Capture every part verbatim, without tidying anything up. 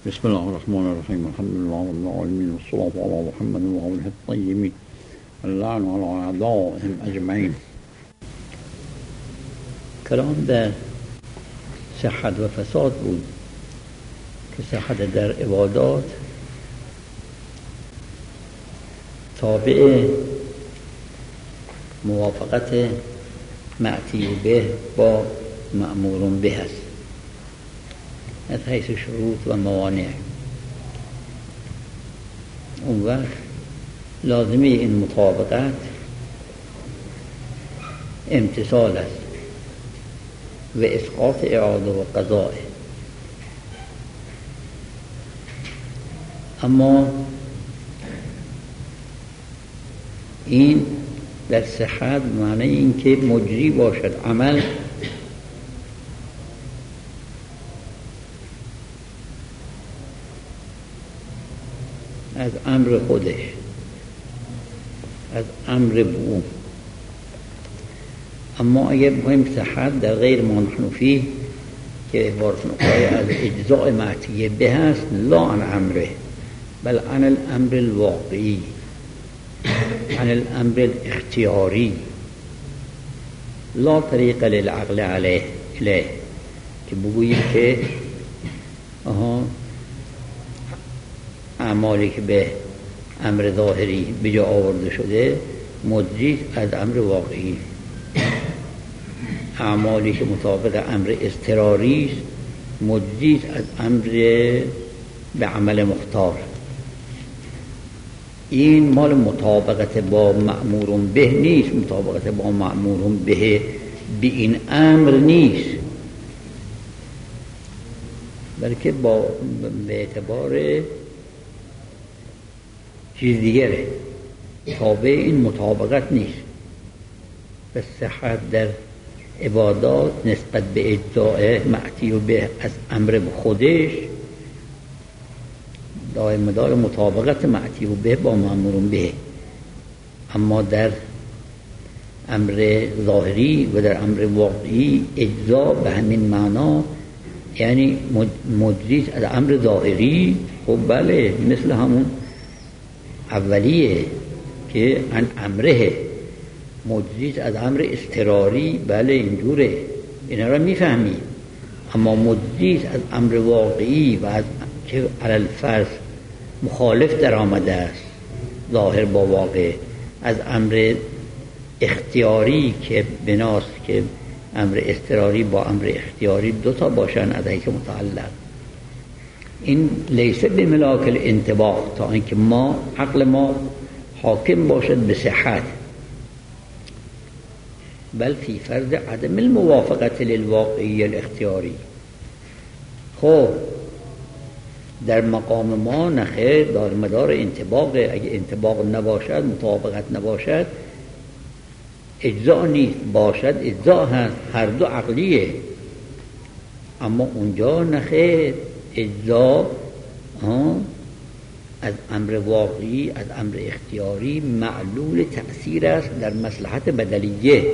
بسم الله الرحمن الرحیم. الحمد لله رب العالمین والصلاة علی محمد و آله الطیبین اللعن علی اعدائهم اجمعین. کلام در صحت و فساد بود که صحت در عبادات تابع موافقت معتی به با مأمور به است از حیث شروط و موانع. اون وقت لازمه این مطابقت امتثال است و اسقاط اعاده و قضاء. اما این در صحت معنی این که مجری باشد عمل از امر خودش، از امر بو. اما اگر بخوایم صحت در غیر ما نحن فیه که عبارت نقای از اجزاء معتیه به هست، لا عن امره بل عن الامر الواقعی، عن الامر الاختیاری، لا طریق للعقل علیه الیه. که بگوییم که آها اعمالی که به امر ظاهری به جا آورده شده مجری از امر واقعی، اعمالی که مطابق امر اضطراری است مجری از امر به عمل مختار. این مال مطابقت با مأمور به نیست، مطابقت با مأمور به به این امر نیست، بلکه با به اعتبار چیز دیگره، تابع این مطابقت نیست. به صحت در عبادات نسبت به اجزاء معتی و به از امر خودش دائم دار مطابقت معتی و به با مأمور به. اما در امر ظاهری و در امر واقعی اجزا به همین معنا، یعنی مجری از امر ظاهری. خب بله، مثل همون اولیه که ان امره، مجری از امر اضطراری. بله اینجوره، اینا را میفهمیم. اما مجری از امر واقعی و از که علی الفرض مخالف در آمده است ظاهر با واقع، از امر اختیاری که بناست که امر اضطراری با امر اختیاری دوتا باشن از حیث متعلق. این لیسه به ملاک الانطباق، تا اینکه ما عقل ما حاکم باشد به صحت، بل فی فرض عدم الموافقت للواقعی الاختیاری. خب در مقام ما نخیر دار مدار انطباقه. اگه انطباق نباشد، مطابقت نباشد، اجزا نیست. باشد اجزا هست، هر دو عقلیه. اما اونجا نخیر، اجزا از امر واقعی، از امر اختیاری معلول تأثیر است در مصلحت بدلیه،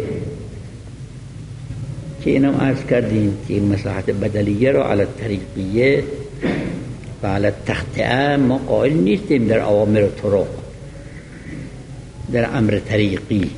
که اینم عرض کردیم که مصلحت بدلیه را علی طریقیه و علی تخطئه ما قائل نیستیم در اوامر طرق، در امر طریقی.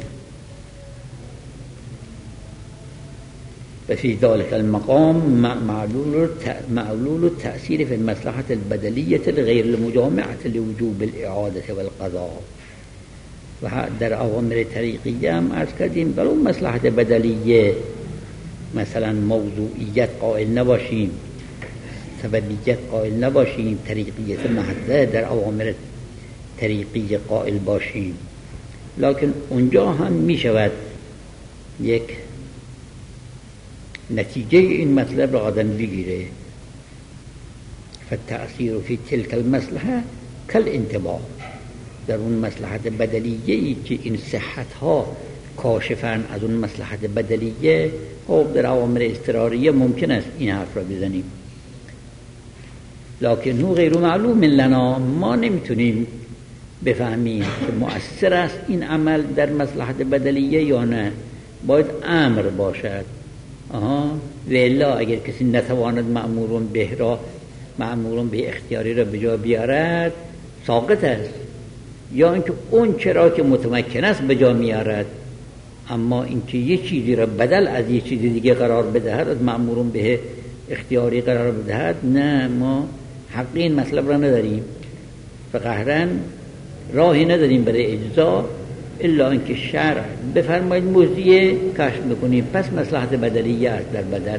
و فی ذلک المقام معلول معلول التأثیر فی المصلحة البدلیة غیر المجامعة لوجوب الاعاده والقضاء. و در اوامر طریقیه هم عرض کردیم بلو مصلحت بدلیه، مثلا موضوعیت قائل نباشیم، سببیت قائل نباشیم، طریقیت محضه در اوامر طریقی قائل باشیم، لکن اونجا هم می شود یک نتیجه این مطلب را آدم بگیره. فالتأثیر فی تلک المصلحه کالانطباق، در اون مصلحت بدلیه‌ای که این صحت ها کاشفن از اون مصلحت بدلیه. خب در اوامر اضطراریه ممکن است این حرف را بزنیم، لکن هو غیر معلوم لنا، ما نمیتونیم بفهمیم که مؤثر است این عمل در مصلحت بدلیه یا نه. باید امر باشد. آها و الا اگر کسی نتواند مأمورون به را مأمور به اختیاری را به جا بیارد ساقط است، یا اینکه اون چرا که متمکن است به جا میارد، اما اینکه یه چیزی را بدل از یه چیز دیگه قرار بدهد، از مأمور به اختیاری قرار بدهد، نه، ما حق این مطلب را نداریم و قهرن راهی نداریم برای اجزا الا اینکه شرع بفرماید مجزیه کشف میکنیم، پس مصلحت بدلیه است در بدل،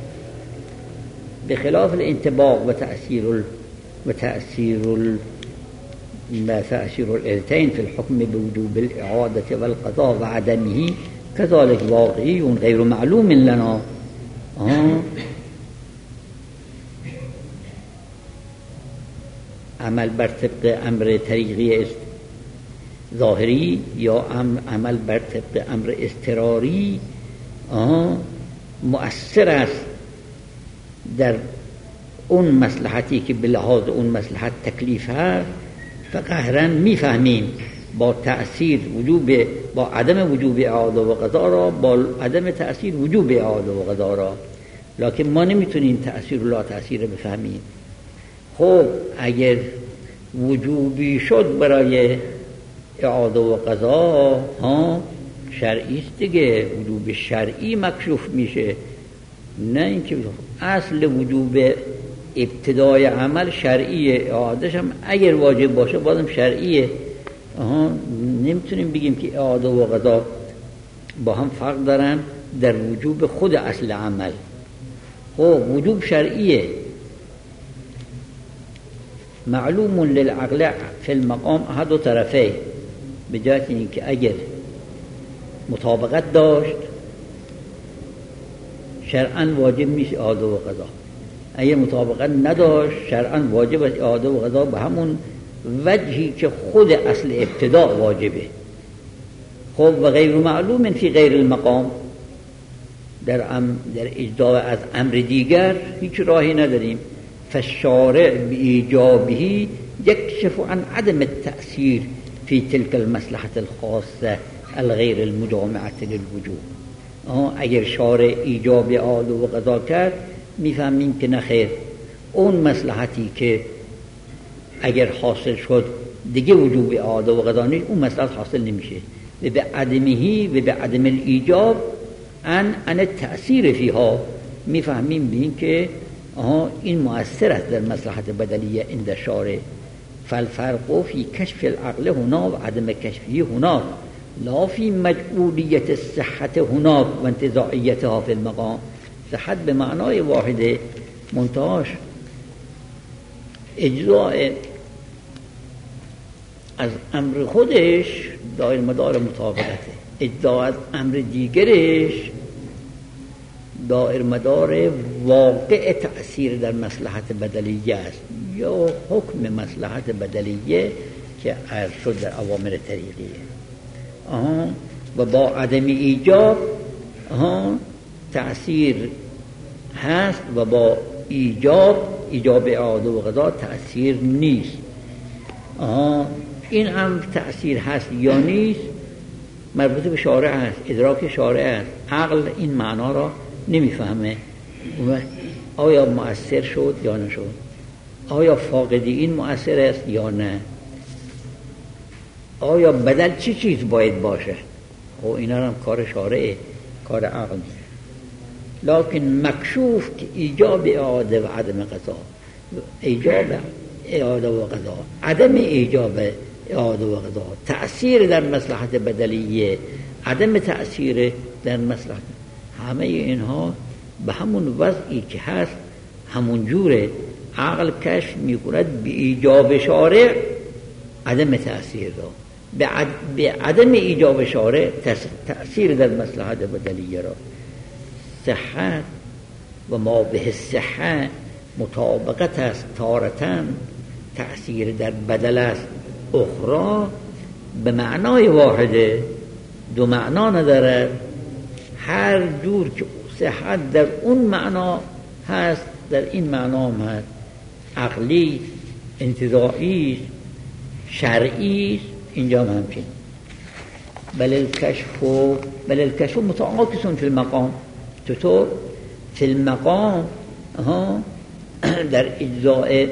بخلاف الانطباق و تأثیر ال... و تأثیر ال... و تأثیر الالتين في الحكم بوجوب الإعادة والقضاء وعدمه كذلك واقعي غير معلوم لنا. آه. عمل بر طبق امر طریقی است ظاهری یا عمل بر طبق امر اضطراری مؤثر است در اون مصلحتی که به لحاظ اون مصلحت تکلیف هست، فقهرن میفهمیم با تأثیر وجوب با عدم وجوب اعاده و قضا را، با عدم تأثیر وجوب اعاده و قضا را، لکن ما نمیتونیم تأثیر و لا تأثیر رو بفهمیم. خب اگر وجوبی شد برای اعاده و قضا ها شرعی است دیگه، وجوب شرعی مکشوف میشه، نه اینکه اصل وجوب ابتدای عمل شرعیه، اعادهش هم اگر واجب باشه بازم شرعیه. آها، نمیتونیم بگیم که اعاده و قضا با هم فرق دارن در وجوب خود اصل عمل. خب وجوب شرعیه معلوم للعقل فی المقام احد و طرفه، به جهت اینکه اگر مطابقت داشت شرعاً واجب میشه اعاده و قضا، اگر مطابقت نداشت شرعاً واجب است اعاده و قضا به همون وجهی که خود اصل ابتدا واجبه. خب و غیر معلوم فی غیر المقام، در ام در اجزا از امر دیگر هیچ راهی نداریم. فالشارع بإيجابه يكشف عن عدم التأثير في تلك المصلحة الخاصة الغير المجامعة للوجوب. اگر شارع ایجاب اعاده و قضا کرد میفهمیم که نخیر، اون مصلحتی که اگر حاصل شد دیگه وجوب اعاده و قضا نیست، اون مصلحت حاصل نمیشه. و به عدمهی و به عدم الایجاب ان ان التأثیر فیها میفهمیم به این که آها این مؤثر است در مصلحت بدلیه عند شارع. فالفرق فی کشف العقل هنا و عدم کشفی هنا، لا فی مجعولیت الصحت هنا و انتزاعیتها فی المقام. صحت به معنای واحده، منتهاش اجزاء از امر خودش دایر مدار مطابقته، اجزاء از امر دیگرش دایر مدار واقع تأثیر در مصلحت بدلیه است یا حکم مصلحت بدلیه که عرض شد در اوامر طریقیه. آها، و با عدم ایجاب آها تأثیر هست و با ایجاب ایجاب اعاده و قضا تأثیر نیست. آها، این هم تأثیر هست یا نیست مربوط به شارع است، ادراک شارع است. عقل این معنا را نمیفهمه، آیا مؤثر شد یا نشد، آیا فاقدی این مؤثر است یا نه، آیا بدل چی چیز باید باشه. خب اینا هم کار شارعه، کار عقل نیست. لکن مکشوف که ایجاب اعاده و عدم قضا، ایجاب اعاده و قضا، عدم ایجاب اعاده و قضا، تأثیر در مصلحت بدلیه، عدم تأثیر در مصلحت، همه اینها به همون وضعی که هست همون جوره. عقل کشف میکند به ایجاب شارع عدم تأثیر را، به, عد... به عدم ایجاب شارع تأثیر در مصلحت بدلیه را. صحت و ما به صحت مطابقت است تارتن، تأثیر در بدل است اخرى، به معنای واحده، دو معنا نداره. هر جور که صحت در اون معنا هست در این معنا هم هست، عقلی، انتزاعی، شرعی، اینجا هم همچین. بل الکشف بل الکشف متعاکس فی المقام. چطور؟ فی المقام ها در اجزاء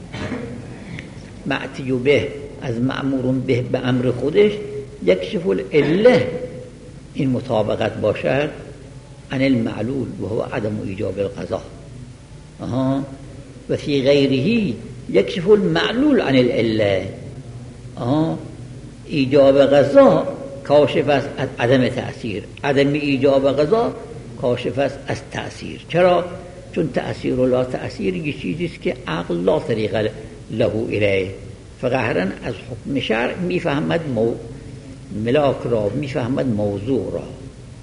معتی به از مأمور به به امر خودش یکشف العله این مطابقت باشد عن المعلول و هو عدم ایجاب القضا آها و فی غیره یکشف المعلول عن العله آها ایجاب قضا کاشف است از عدم تأثیر، عدم ایجاب قضا کاشف است از تأثیر. چرا؟ چون تأثیر و لا تأثیر یه چیزی است که عقل لا طریق له الیه، فقهرا از حکم شرع میفهمد مو... ملاک را، میفهمد موضوع را.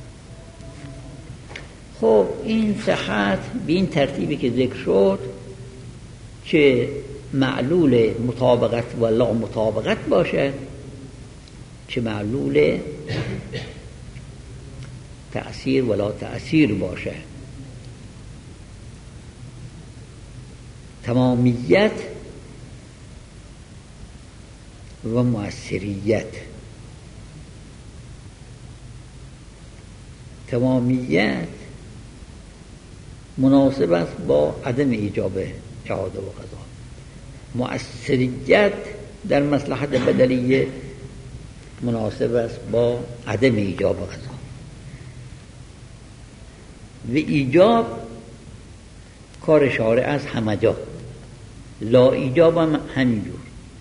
خب این صحت به این ترتیبی که ذکر شد که معلول مطابقت و لا مطابقت باشه، چه معلول تأثیر ولا تأثیر باشه، تمامیت و مؤثریت. تمامیت مناسب است با عدم ایجاب اعاده و قضا، مؤثریت در مصلحت بدلیه مناسب است با عدم ایجاب قضا. و ایجاب کار شارع از همه جا، لا ایجاب هم همینجور.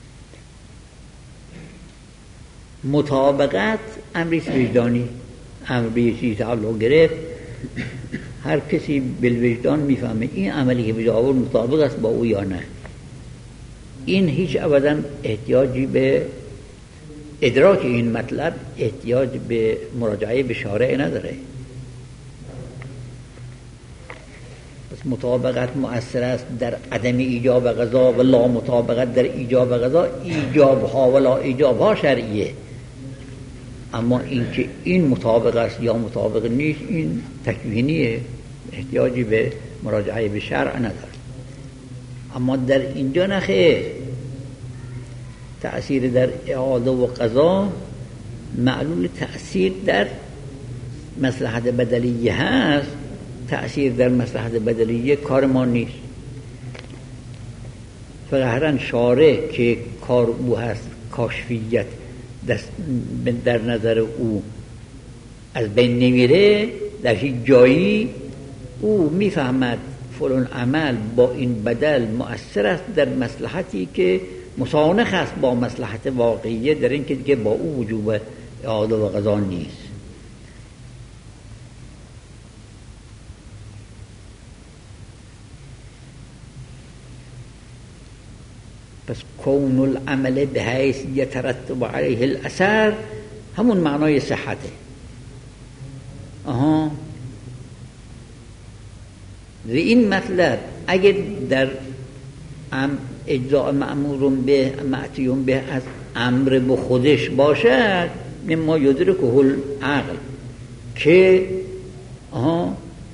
مطابقت امریست وجدانی، امر به چیزی تعلق گرفت، هر کسی بالوجدان میفهمه این عملی که به آورد مطابق است با او یا نه. این هیچ ابدا احتیاجی به ادراک این مطلب احتیاج به مراجعه به شارع نداره. پس مطابقت مؤثر است در عدم ایجاب قضا و لا مطابقت در ایجاب قضا. ایجاب ها و لا ایجاب ها شرعیه، اما این که این مطابق است یا مطابق نیست این تکوینیه، احتیاجی به مراجعه به شرع نداره. اما در اینجا نخیر، تأثیر در اعاده و قضا معلول تأثیر در مصلحت بدلیه هست. تأثیر در مصلحت بدلیه کار ما نیست. فقهرا شارع که کار او هست کاشفیت در نظر او از بین نمیره، در هیچ جایی او میفهمد فلان عمل با این بدل مؤثر است در مصلحتی که مسانخ است با مصلحت واقعیه، در این که دیگه با او وجوب اعاده و قضا نیست. پس کون العمل بحیث یترتب علیه الاثر همون معنای صحته. آها و این مطلب اگر در اجزاء مأمور به معتی به از امر به خودش باشد، مما یدرکه العقل، که آها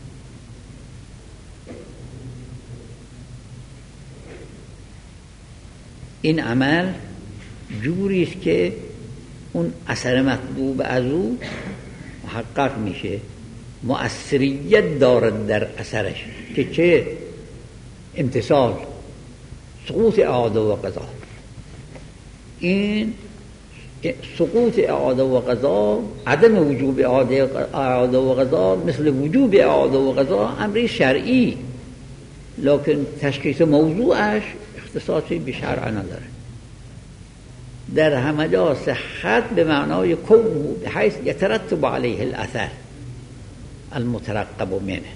این عمل جوری است که اون اثر مطلوب از او محقق میشه، مؤثریت دارد در اثرش، که چه امتثال، سقوط اعاده و قضا. این سقوط اعاده و قضا، عدم وجوب اعاده و قضا مثل وجوب اعاده و قضا امری شرعی، لکن تشخیص موضوعش اختصاصی به شرع نداره. در همه جا صحت به معنای کون بحیث یترتب علیه الاثر المترقب منه،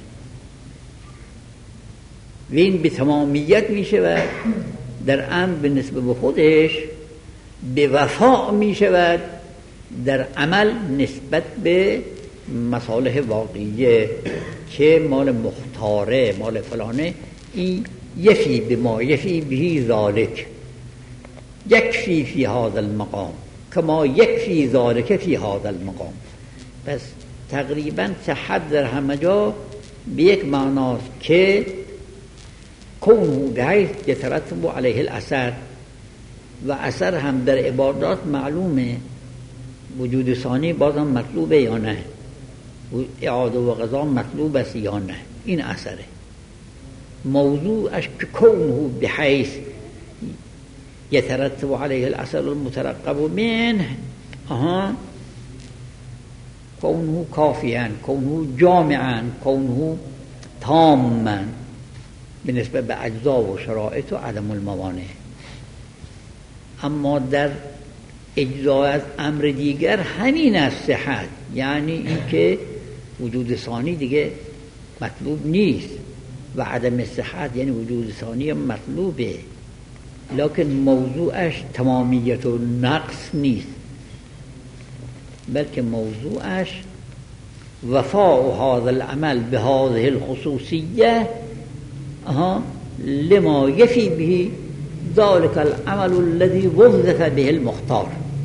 و این به تمامیت می شود در امر به نسبت به خودش، به وفا می شود در عمل نسبت به مصالح واقعیه که مال مختاره، مال فلانه. این یفی به ما یفی بهی ذالک یکفی فی هذا المقام کما یکفی ذالک فی هذا المقام. پس تقریبا صحت در همه جا به یک معناست که کونه بحیث یترتب علیه الاثر، و اثر هم در عبادات معلومه، وجود ثانی بازم مطلوبه یا نه، اعاده و قضا مطلوب است یا نه، این اثره. موضوعش که کونه بحیث یترتب علیه الاثر المترقب منه آها کونه کافیاً، کونه جامعاً، کونه تاماً بالنسبه به اجزا و شرایط و عدم الموانع. اما در اجزا از امر دیگر همین است صحت، یعنی اینکه وجود ثانی دیگه مطلوب نیست و عدم صحت یعنی وجود ثانی مطلوبه، لکن موضوعش تمامیت و نقص نیست، بلکه موضوعش وفاء هذا العمل به هذه الخصوصیه لما یفی به ذلك العمل الذي وظف به المختار.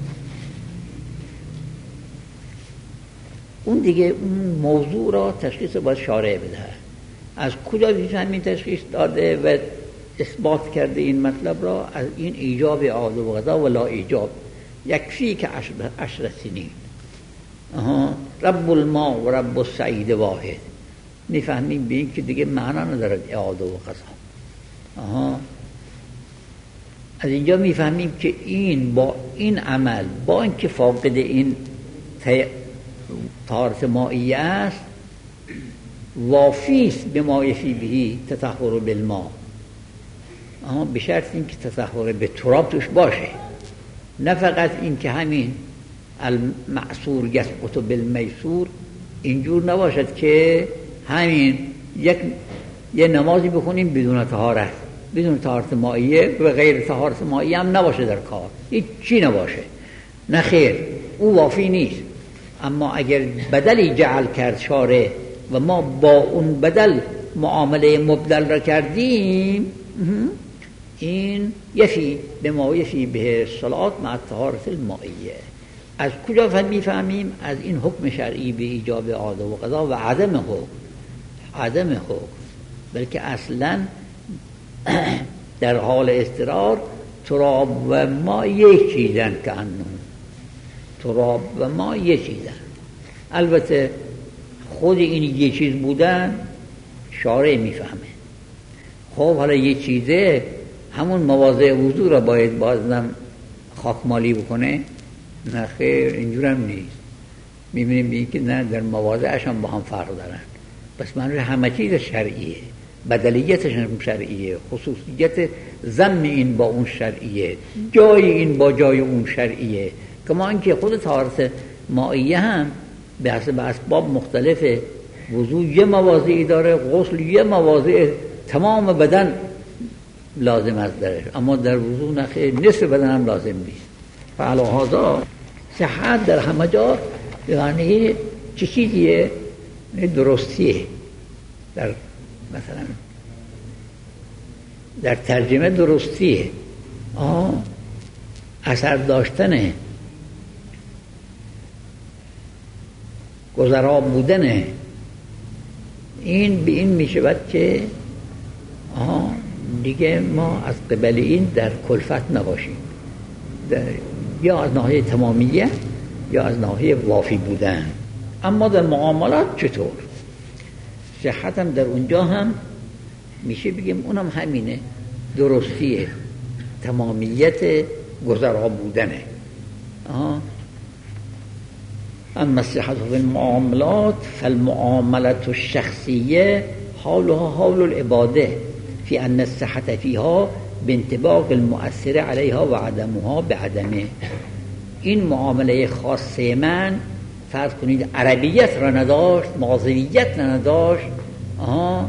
اون دیگه اون موضوع را تشخیص باید شارع بده. از کجا همین تشخیص داده و اثبات کرده این مطلب را؟ از این ایجاب عاد و قضا و لا ایجاب. یکفی که عشر, عشر سنین آها رب الماء و رب السعید واحد. میفهمیم به این که دیگه معنا ندارد اعاده و قضا. آها از اینجا میفهمیم که این با این عمل با اینکه فاقد این طهارت مائیه است وافیست به ما یفی بهی تطهر بالماء، اما به شرط این که تطهر به تراب توش باشه، نه فقط این که همین المعصور یسقط بالمیسور اینجور نباشد که همین یک یه نمازی بخونیم بدون طهارت، بدون طهارت مائیه و غیر طهارت مائیه هم نباشه در کار، هیچ چی نباشه، نه خیر، او وافی نیست. اما اگر بدلی جعل کرد شارع و ما با اون بدل معامله مبدل را کردیم، این یفی به ما یفی به صلات مع طهارت المائیه. از کجا میفهمیم؟ از این حکم شرعی به ایجاب عاده و قضا و عدم حکم، عدم حکم، بلکه اصلا در حال اضطرار تراب و ما یک چیزن، که انه تراب و ما یک چیزن. البته خود این یک چیز بودن شارع میفهمه. خب حالا یک چیزه همون مواضع وضو را باید بازم خاکمالی بکنه؟ نه خیر، اینجور هم نیست. میبینیم بیم که نه، در مواضعش هم با هم فرق دارن. بس من همه چیز شرعیه، بدلیتش هم شرعیه، خصوصیت ضم این با اون شرعیه، جای این با جای اون شرعیه. کما اینکه خود طهارت مائیه هم به حسب اسباب مختلفه. وضو یه مواضعی داره، غسل یه مواضع، تمام بدن لازم است درش، اما در وضو نخیر، نصف بدن هم لازم نیست. فعلی هذا صحت در همه جا یعنی چه چیزیه؟ درستیه. در مثلا در ترجمه درستیه، آه اثر داشتنه، گذرا بودنه. این به این می شود که آه دیگه ما از قبل این در کلفت نباشیم، در یا از ناحیه تمامیه یا از ناحیه وافی بودن. اما در معاملات چطور؟ صحت هم در اونجا هم میشه بگیم اونم همینه، درستیه، تمامیت گذرا بودنه. آه. اما الصحة في المعاملات فالمعاملة الشخصية حالها حال العبادة في أن الصحة فيها بانطباق المؤثر عليها وعدمها بعدمه. این معامله خاصه من فرض کنید عربیت را نداشت، ماضویت را نداشت، آها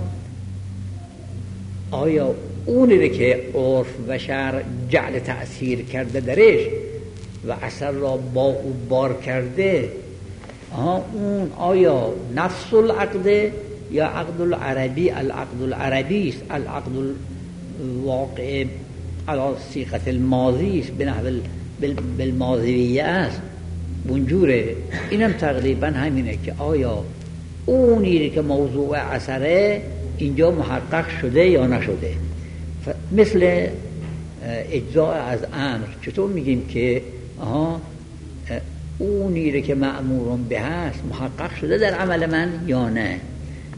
آیا اونی که عرف و شرع جعل تأثیر کرده درش و اثر را با او بار کرده، آها اون آیا نفس العقد یا عقد العربی؟ العقد العربی است، العقد الواقع على صيغه الماضی است، به نحو بالماضیه است. بونجوره. اینم تقریبا همینه که آیا اونی که موضوع اثره اینجا محقق شده یا نشده. مثل اجزاء از امر، چطور میگیم که آها اونی که مأمورون به هست محقق شده در عمل من یا نه؟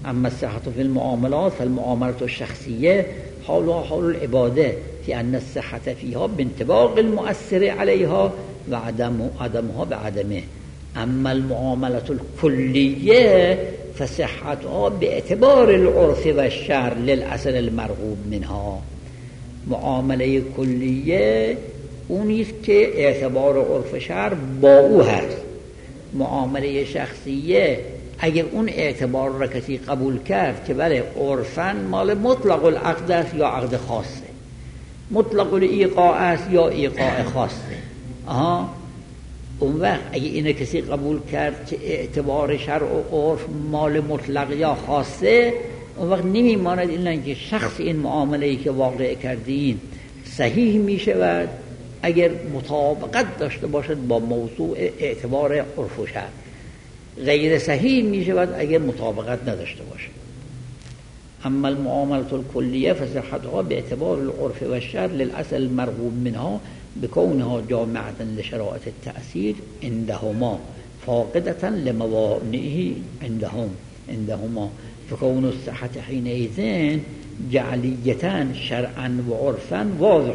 اما الصحة في المعاملات فالمعاملة الشخصية حالها حال العبادة في أن الصحة فيها بانطباق المؤثر عليها وعدم عدمها بعدمه. أما المعاملة الكلية فصحتها باعتبار العرف والشرع للأصل المرغوب منها. معامله کلیه اونیست که اعتبار عرف شرع با او هست. معامله شخصیه اگر اون اعتبار را کسی قبول کرد که بله عرفاً مال مطلق العقد است یا عقد خاصه، مطلق الایقاع است یا ایقاع خاصه، آها اون وقت اگه اینه کسی قبول کرد که اعتبار شرع و عرف مال مطلق یا خاصه، اون وقت نمیماند الا اینکه شخص این معامله‌ای که واقع کردین صحیح میشود اگر مطابقت داشته باشد با موضوع اعتبار عرف و شرع، غیر صحیح میشود اگر مطابقت نداشته باشد. اما المعامله الكلیه فصحتها باعتبار العرف و الشرع للاصل المرغوب منها بكونها جامعة لشرائط التأثير عندهما فاقدة لموانعه عندهم عندهما فكون الصحة حينئذ جعلية شرعا وعرفا واضح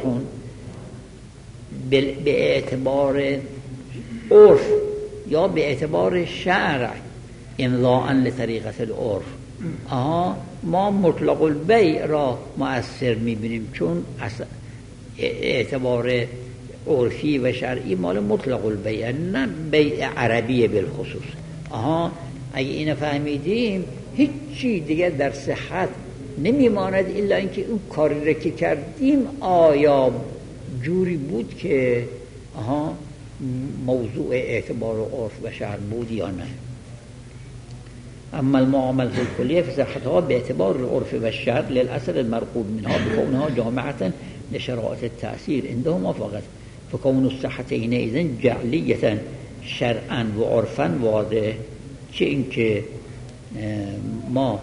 باعتبار عرف یا به اعتبار شرع امضاء لطریقة العرف. آها ما مطلق البیع را مؤثر میبینیم چون اعتبار عرفی و شرعی مال مطلق البیع، نه بیع عربی بالخصوص. آها اگه اینو فهمیدیم هیچی دیگه در صحت نمیماند الا اینکه اون کاری را که کردیم آیا جوری بود که آها موضوع اعتبار و عرف و شرع بود یا نه. اما المعامله الكليه فصحتها باعتبار العرف والشرع للاصل المرغوب منها بكونها جامعة لشرائط التأثير عندهما فقط فكون الصحة حينئذ جعلية شرعا وعرفا واضح. چه اینکه ما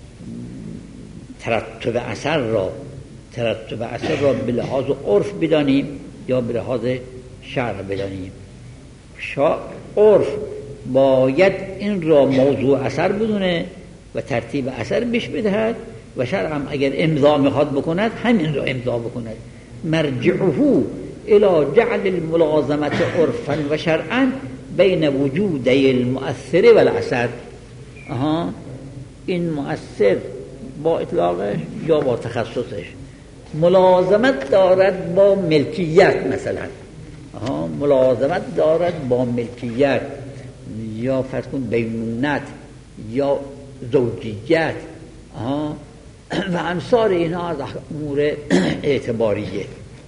ترتب اثر را ترتب اثر را به لحاظ عرف بدانیم یا به لحاظ شرع بدانیم. شا عرف باید این را موضوع اثر بدونه و ترتیب اثر بهش بدهد و شرع هم اگر امضا میخواد بکند همین را امضا بکند. مرجعه الى جعل الملازمه عرفا و شرعا بین وجودی المؤثر و الاثر. آها این مؤثر با اطلاقش یا با تخصصش ملازمت دارد با ملکیت، مثلا آها ملازمت دارد با ملکیت یا فرض کن بینونت یا زوجیت آها و امثال اینها از امور اعتباریه.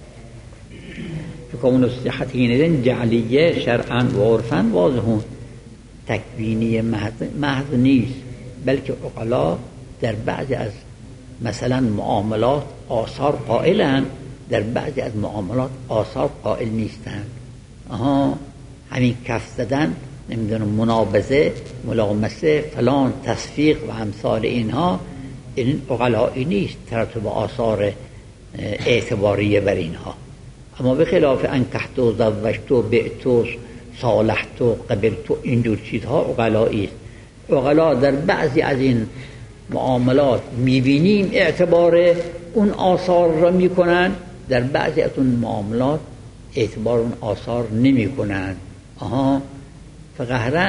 فکون الصحة حینئذ جعلیه شرعا و عرفا واضحون. تکوینی محض نیست، بلکه عقلا در بعضی از مثلا معاملات آثار قائلند، در بعضی از معاملات آثار قائل نیستند. آها همین کف زدن، نمیدونم منابذه، ملامسه، فلان، تصفیق و امثال اینها، این عقلایی نیست ترتب آثار اعتباریه بر اینها. اما به خلاف انکحت و زوجت و بعت و صالحت و قبلت و اینجور چیزها عقلایی است. عقلا در بعضی از این معاملات میبینیم اعتبار اون آثار را میکنن، در بعضی از اون معاملات اعتبار اون آثار نمیکنن. آها فقهراً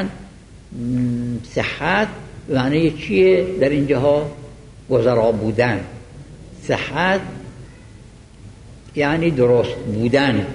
صحت معنی چیه در اینجاها؟ گذرا بودن. صحت یعنی درست بودن،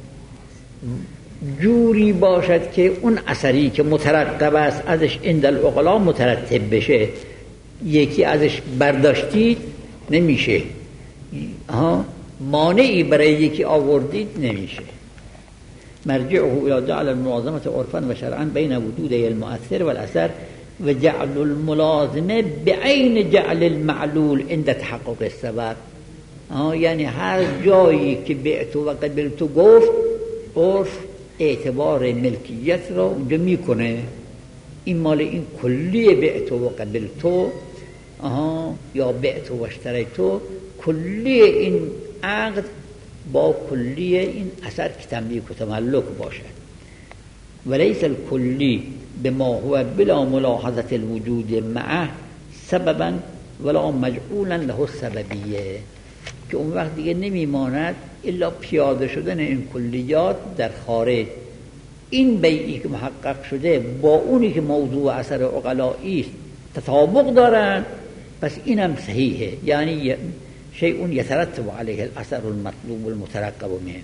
جوری باشد که اون اثری که مترقب است ازش عند العقلا مترتب بشه. یکی ازش برداشتید نمیشه، ها مانعی برای یکی آوردید نمیشه. مرجعه الى جعل الملازمه عرفا و شرعا بین وجودی المؤثر والاثر و جعل الملازمه بعین جعل المعلول عند تحقق السبب. یعنی هر جایی که بعت و قبلت گفت عرف اعتبار ملکیت را اونجا میکنه، این مال این کلیه بعت و قبلت آها یا بعت و اشتریت، کلیه این عقد با کلیه این اثر که تملیک و تملک باشد. ولیس الکلی بما هو بلا ملاحظه الوجود معه سببا ولا مجعولا له سببیه، که اون وقت دیگه نمیماند الا پیاده شدن این کلیات در خارج. این بیعی که محقق شده با اونی که موضوع اثر عقلایی است تطابق دارن، پس اینم صحیحه، یعنی شیء یترتب علیه الاثر المطلوب المترقب منه،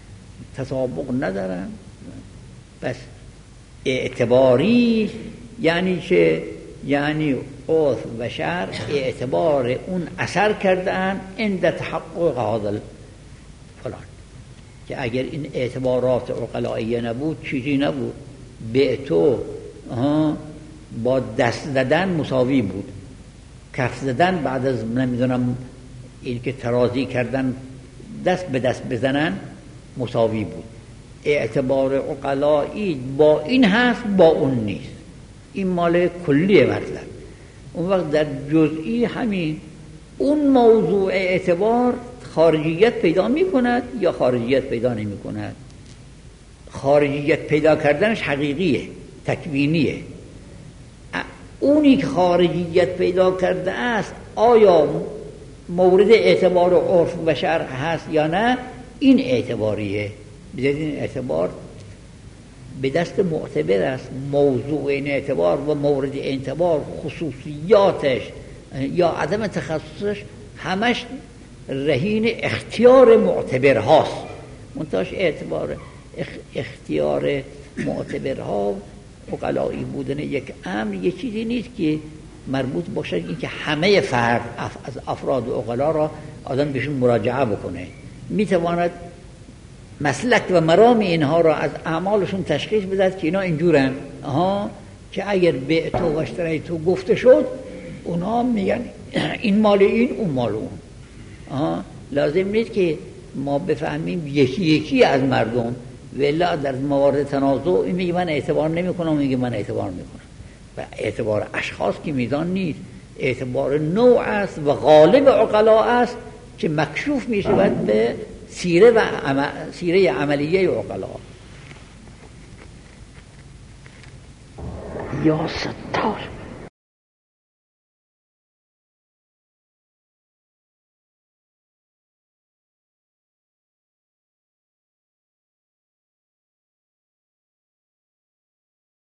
تطابق ندارن. پس اعتباری یعنی چه؟ یعنی عرف و شرع اعتبار اون اثر کردن عند تحقق هذا فلان، که اگر این اعتبارات عقلائیه نبود چیزی نبود. بعتو با دست زدن مساوی بود، کف زدن بعد از نمیدونم این که ترازی کردن دست به دست بزنن مساوی بود. اعتبار عقلایی با این هست با اون نیست، این مال کلیه مطلب. اون وقت در جزئی همین اون موضوع اعتبار خارجیت پیدا می کند یا خارجیت پیدا نمی کند. خارجیت پیدا کردنش حقیقیه، تکوینیه. اونی که خارجیت پیدا کرده است آیا مورد اعتبار عرف و شرع هست یا نه، این اعتباریه. این اعتبار به دست معتبر است. موضوع این اعتبار و مورد اعتبار، خصوصیاتش یا عدم تخصصش همش رهین اختیار معتبر هاست. منتهاش اعتبار اختیار معتبرها عقلایی بودن یک امر یه چیزی نیست که مربوط باشه این که همه فرد از افراد عقلا را آدم بهشون مراجعه بکنه. میتواند مسلک و مرام اینها را از اعمالشون تشخیص بدهد که اینا اینجورن، آها که اگر بعت و اشتریت تو گفته شد اونا میگن این مال این اون مال اون. آها لازم نیست که ما بفهمیم یکی یکی از مردم، ولی در موارد تنازع میگه من اعتبار نمی کنم، میگه من اعتبار میکنم. و اعتبار اشخاص که میزان نیست، اعتبار نوع است و غالب عقلا است که مکشوف میشود به سیره و عمل، سیره عملیه عقلا. یا ستار